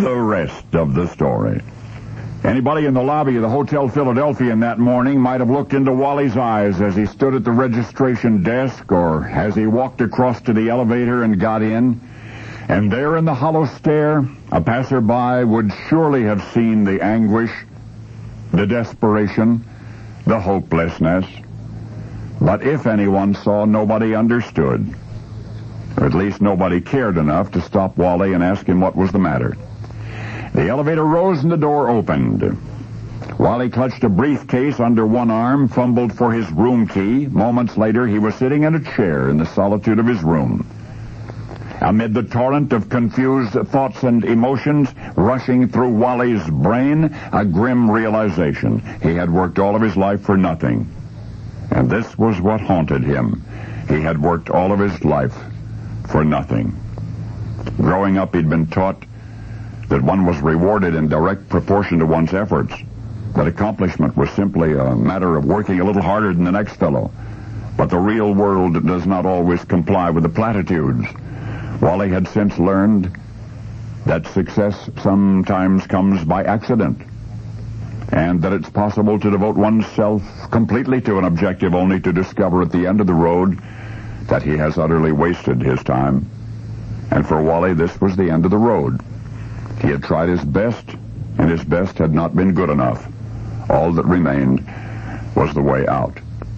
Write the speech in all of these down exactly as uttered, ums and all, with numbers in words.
the rest of the story. Anybody in the lobby of the Hotel Philadelphia that morning might have looked into Wally's eyes as he stood at the registration desk or as he walked across to the elevator and got in. And there in the hollow stare, a passerby would surely have seen the anguish, the desperation, the hopelessness. But if anyone saw, nobody understood. Or at least nobody cared enough to stop Wally and ask him what was the matter. The elevator rose and the door opened. Wally clutched a briefcase under one arm, fumbled for his room key. Moments later, he was sitting in a chair in the solitude of his room. Amid the torrent of confused thoughts and emotions rushing through Wally's brain, a grim realization. He had worked all of his life for nothing. And this was what haunted him. He had worked all of his life for nothing. Growing up, he'd been taught that one was rewarded in direct proportion to one's efforts, that accomplishment was simply a matter of working a little harder than the next fellow. But the real world does not always comply with the platitudes. Wally had since learned that success sometimes comes by accident, and that it's possible to devote oneself completely to an objective only to discover at the end of the road that he has utterly wasted his time. And for Wally, this was the end of the road. He had tried his best, and his best had not been good enough. All that remained was the way out.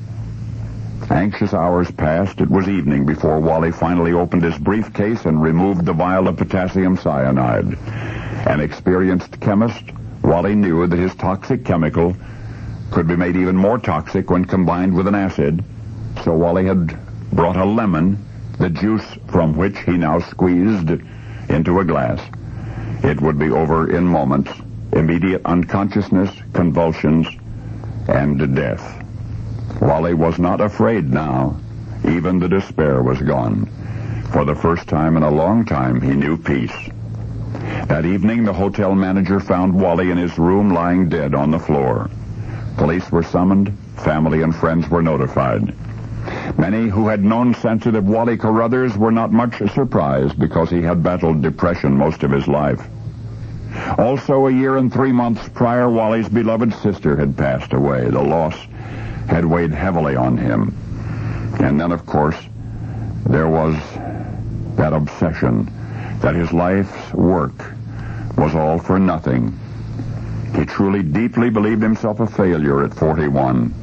Anxious hours passed. It was evening before Wally finally opened his briefcase and removed the vial of potassium cyanide. An experienced chemist, Wally knew that his toxic chemical could be made even more toxic when combined with an acid, so Wally had brought a lemon, the juice from which he now squeezed into a glass. It would be over in moments, immediate unconsciousness, convulsions, and death. Wally was not afraid now. Even the despair was gone. For the first time in a long time, he knew peace. That evening, the hotel manager found Wally in his room lying dead on the floor. Police were summoned. Family and friends were notified. Many who had known sensitive Wally Carruthers were not much surprised because he had battled depression most of his life. Also, a year and three months prior, Wally's beloved sister had passed away. The loss had weighed heavily on him. And then, of course, there was that obsession that his life's work was all for nothing. He truly, deeply believed himself a failure at forty-one.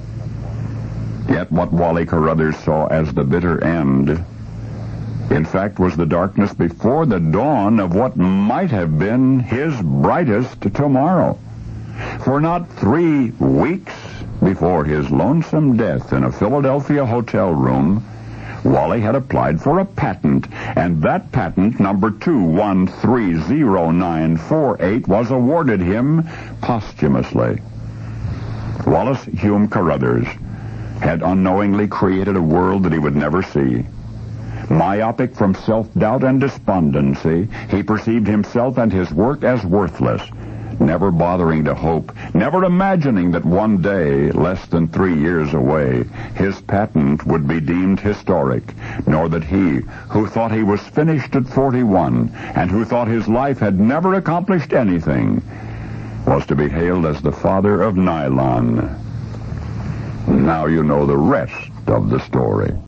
Yet what Wally Carruthers saw as the bitter end, in fact, was the darkness before the dawn of what might have been his brightest tomorrow. For not three weeks before his lonesome death in a Philadelphia hotel room, Wally had applied for a patent, and that patent, number two one three zero nine four eight, was awarded him posthumously. Wallace Hume Carruthers had unknowingly created a world that he would never see. Myopic from self-doubt and despondency, he perceived himself and his work as worthless, never bothering to hope, never imagining that one day, less than three years away, his patent would be deemed historic, nor that he, who thought he was finished at forty-one, and who thought his life had never accomplished anything, was to be hailed as the father of nylon. Now you know the rest of the story.